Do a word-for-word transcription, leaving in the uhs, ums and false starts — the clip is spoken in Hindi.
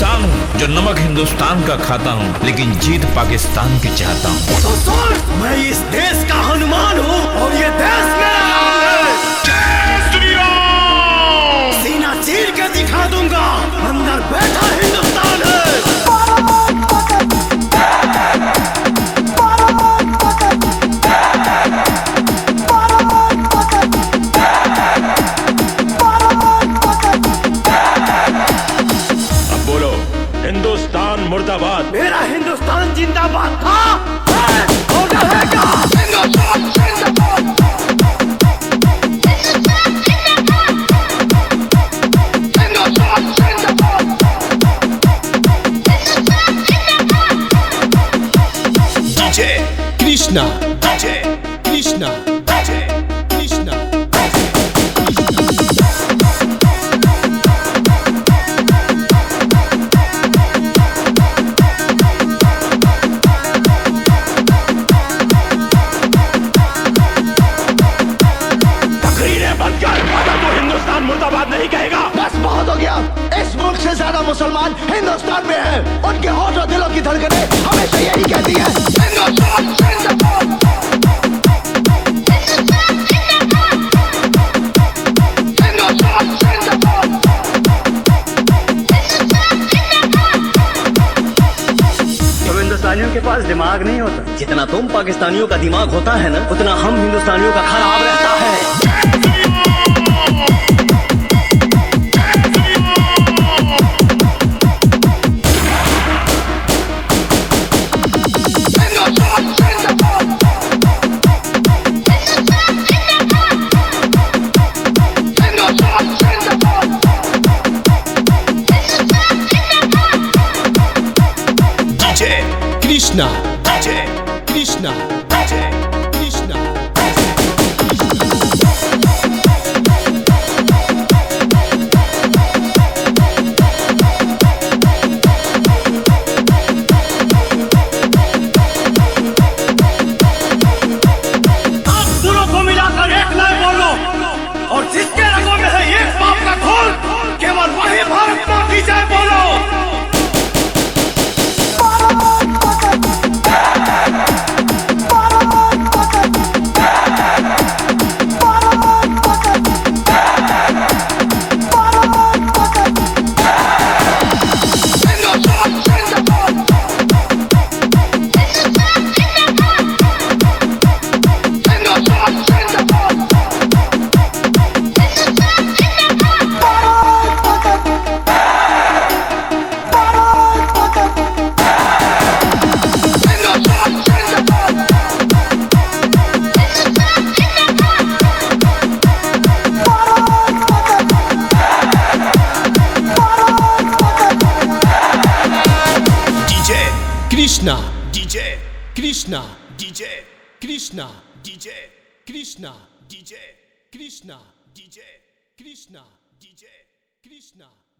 इंसान हूँ जो नमक हिंदुस्तान का खाता हूँ, लेकिन जीत पाकिस्तान की चाहता हूँ। तो सुन, मैं इस देश का हनुमान हूँ और ये देश मेरा है। सीना चीर के दिखा दूंगा, अंदर बैठा हिंदुस्तान है। हिंदुस्तान मुर्दाबाद। मेरा हिंदुस्तान जिंदाबाद था और रहेगा। हिंदुस्तान जिंदाबाद। हिंदुस्तान जिंदाबाद। DJ Krishna DJ Krishna DJ Krishna Hindustan मुर्दाबाद नहीं कहेगा। बस बहुत हो गया। इस मुल्क से ज्यादा मुसलमान हिंदुस्तान में हैं। उनके होठ और दिलों की धड़कनें हमेशा यही कहती हैं, हिंदुस्तान जिंदाबाद। हिंदुस्तान जिंदाबाद। हम हिंदुस्तानियों के पास दिमाग नहीं होता। जितना तुम पाकिस्तानियों का दिमाग होता है ना, उतना हम हिंदुस्तानियों का खराब रहता है। कृष्णा डीजे कृष्णा डीजे कृष्णा दोनों को मिलाकर एक लय बोलो, और जिसके रगों में है एक बाप का खून, केवल वही भारत मां की जय बोलो। Krishna DJ Krishna DJ Krishna DJ Krishna DJ Krishna DJ Krishna Krishna